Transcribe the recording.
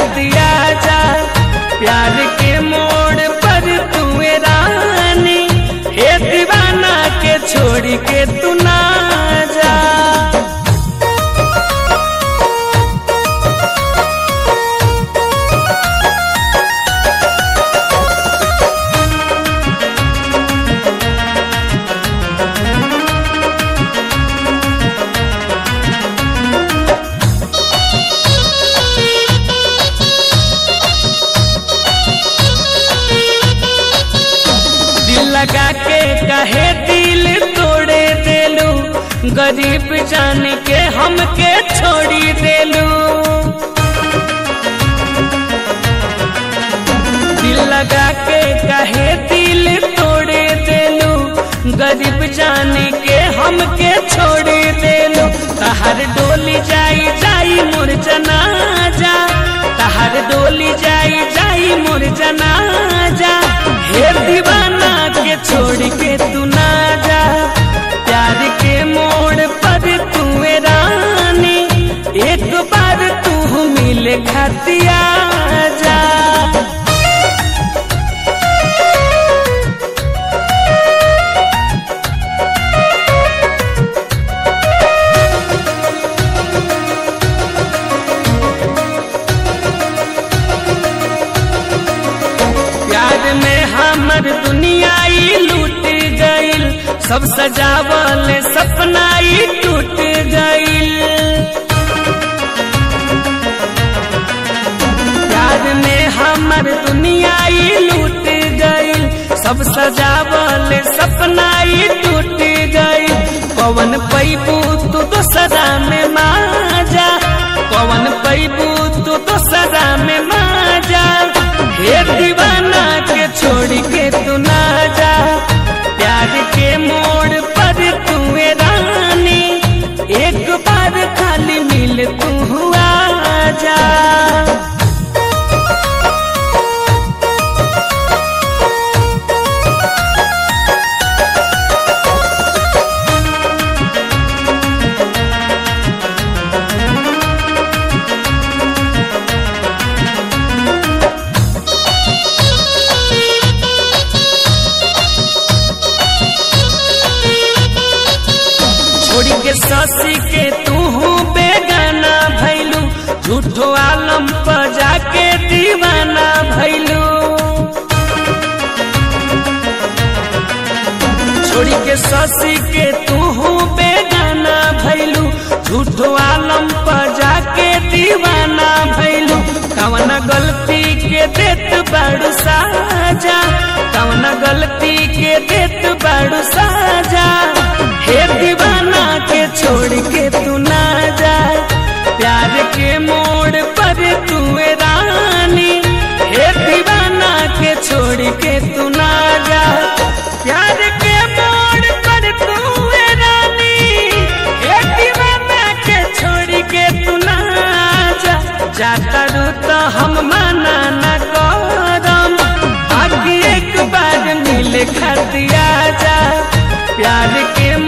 खातिया जा। प्यार के मोड़ पर तू रानी, हे दीवाना के छोड़ के तू ना जा। लगा के कहे दिल तोड़े देलू, गरीब जान के हमके छोड़ी देलू। दिल लगा के कहे दिल तोड़े देलू, गरीब जान के हमके छोड़ी देलू। तहर डोली जाई जाई मोर जनाजा, तहर डोली जाई जाई मोर जनाजा। हे दीवाना के छोड़ के तू ना जा। प्यार के मोड़ पर तू रानी, एक बार तू मिले खातिया जा। प्यार में हमर दुनिया लूट गईल, सब सजावल सपना टूट गईल। प्यार में हमर दुनिया लूट गईल, सब सजावल सपना टूट गईल। पवन पैबू तू दोसरा में माजा, पवन पैबू तू दोसरा में माजा। हे दीवाना के छोड़ के तू ना जा। प्यार के मोड़ पर तू रानी, एक बार खाली मिल तू आ जा। के ससी के तू बेगाना भैलू, झूठो आलम पर जाके दीवाना भैलू। छोड़ी के ससी के तू बेगाना भैलू, झूठो आलम पर जाके दीवाना भैलू। कवना गलती के देत बाड़ू साजा, कवना गलती के देत बाड़ू साजा। हे दीवाना के छोड़ के तू ना जा। प्यार के मोड़ पर तू रानी, हे दीवाना के छोड़ के तू ना जा। प्यार के मोड़ पर तू रानी, हे दीवाना के छोड़ के तू ना जा। जाता रू तो हम माना न करम, आगे एक बार मिले खातिया जा। प्यार के